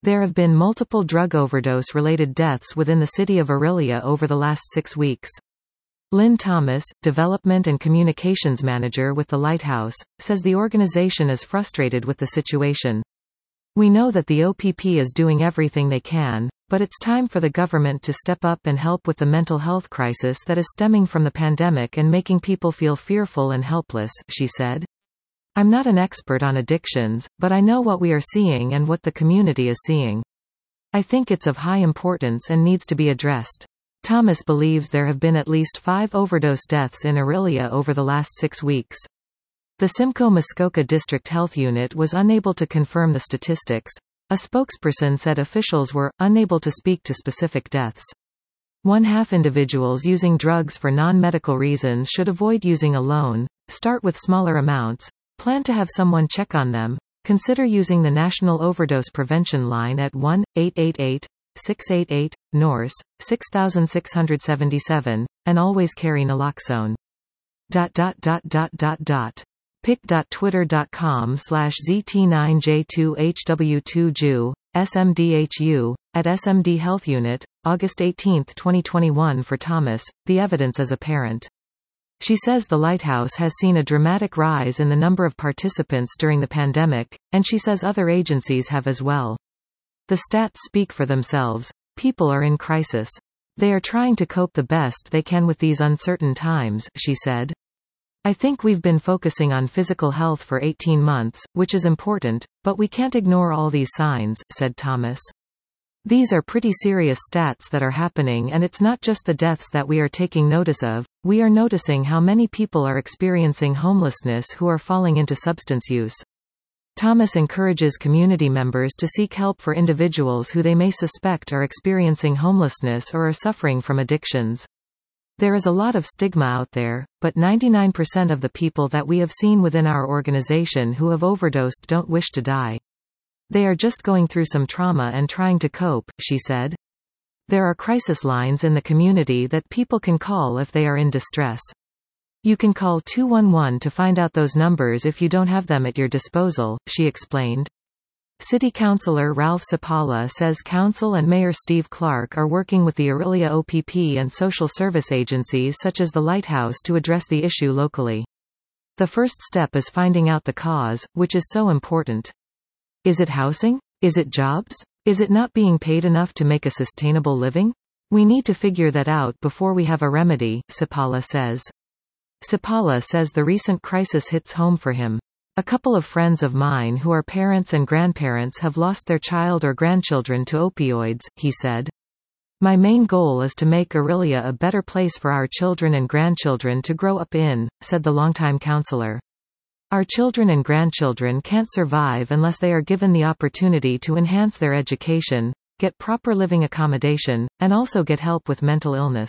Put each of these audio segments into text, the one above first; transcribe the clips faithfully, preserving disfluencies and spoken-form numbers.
There have been multiple drug overdose-related deaths within the city of Orillia over the last six weeks. Lynn Thomas, Development and Communications Manager with the Lighthouse, says the organization is frustrated with the situation. We know that the O P P is doing everything they can, but it's time for the government to step up and help with the mental health crisis that is stemming from the pandemic and making people feel fearful and helpless, she said. I'm not an expert on addictions, but I know what we are seeing and what the community is seeing. I think it's of high importance and needs to be addressed. Thomas believes there have been at least five overdose deaths in Orillia over the last six weeks. The Simcoe Muskoka District Health Unit was unable to confirm the statistics. A spokesperson said officials were unable to speak to specific deaths. One-half individuals using drugs for non-medical reasons should avoid using alone, start with smaller amounts, plan to have someone check on them, consider using the National Overdose Prevention Line at one eight eight eight, six eight eight, N O R S, six six seven seven, and always carry naloxone. Dot dot dot dot dot dot. pic dot twitter dot com slash Z T nine J two H W two J U, S M D H U, at S M D Health Unit, August eighteenth twenty twenty-one. For Thomas, the evidence is apparent. She says the Lighthouse has seen a dramatic rise in the number of participants during the pandemic, and she says other agencies have as well. The stats speak for themselves. People are in crisis. They are trying to cope the best they can with these uncertain times, she said. I think we've been focusing on physical health for eighteen months, which is important, but we can't ignore all these signs, said Thomas. These are pretty serious stats that are happening, and it's not just the deaths that we are taking notice of. We are noticing how many people are experiencing homelessness who are falling into substance use. Thomas encourages community members to seek help for individuals who they may suspect are experiencing homelessness or are suffering from addictions. There is a lot of stigma out there, but ninety-nine percent of the people that we have seen within our organization who have overdosed don't wish to die. They are just going through some trauma and trying to cope, she said. There are crisis lines in the community that people can call if they are in distress. You can call two one one to find out those numbers if you don't have them at your disposal, she explained. City Councilor Ralph Sapala says Council and Mayor Steve Clark are working with the Orillia O P P and social service agencies such as the Lighthouse to address the issue locally. The first step is finding out the cause, which is so important. Is it housing? Is it jobs? Is it not being paid enough to make a sustainable living? We need to figure that out before we have a remedy, Sapala says. Sapala says the recent crisis hits home for him. A couple of friends of mine who are parents and grandparents have lost their child or grandchildren to opioids, he said. My main goal is to make Orillia a better place for our children and grandchildren to grow up in, said the longtime councillor. Our children and grandchildren can't survive unless they are given the opportunity to enhance their education, get proper living accommodation, and also get help with mental illness.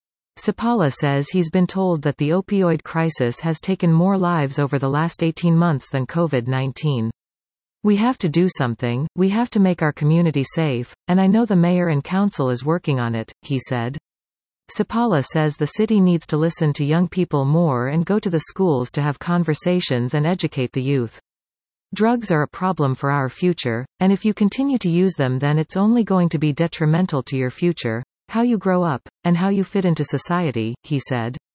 Sapala says he's been told that the opioid crisis has taken more lives over the last eighteen months than COVID nineteen. We have to do something, we have to make our community safe, and I know the mayor and council is working on it, he said. Sapala says the city needs to listen to young people more and go to the schools to have conversations and educate the youth. Drugs are a problem for our future, and if you continue to use them then it's only going to be detrimental to your future, how you grow up, and how you fit into society, he said.